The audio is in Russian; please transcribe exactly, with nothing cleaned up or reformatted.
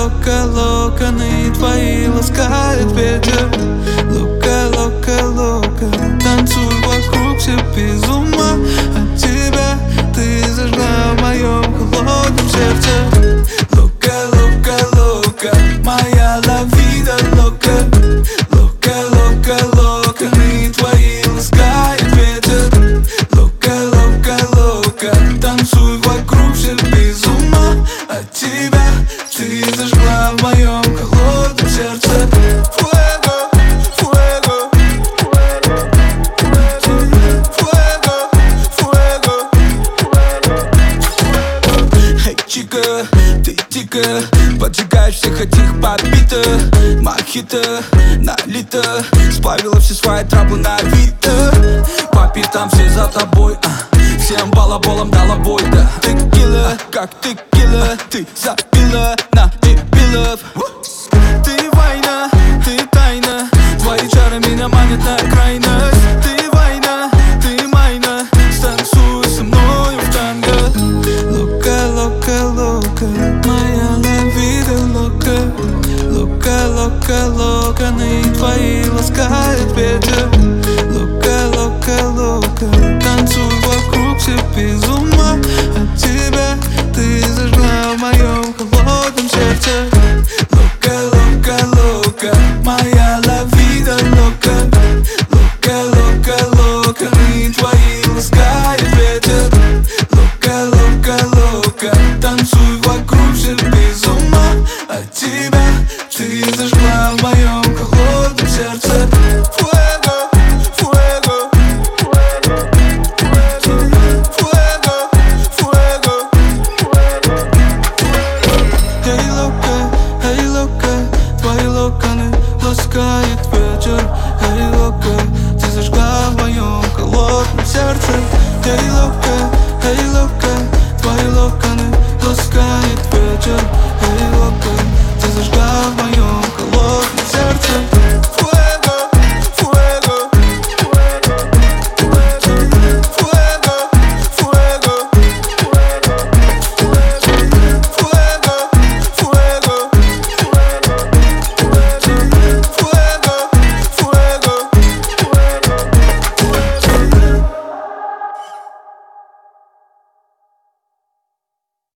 лока, локоны твои ласкает ветер. Лока, лока, лока, танцуй вокруг, все без ума от тебя. Ты зажгла в моем холодном сердце. Лока, лока, лока, моя ла вида лока. Лока, лока, локоны твои ласкает ветер. Лока, лока, лока, танцуй вокруг, все без ума от тебя. Ты зажгла в моем холодном сердце. Fuego, fuego, fuego, fuego, fuego. Эй, чика, ты дико поджигаешь всех этих подбитых. Мохито налито, сплавила все свои траблы на Авито. По пятам все за тобой, а. Всем балаболам дала бой, да. Текила, как текила, ты за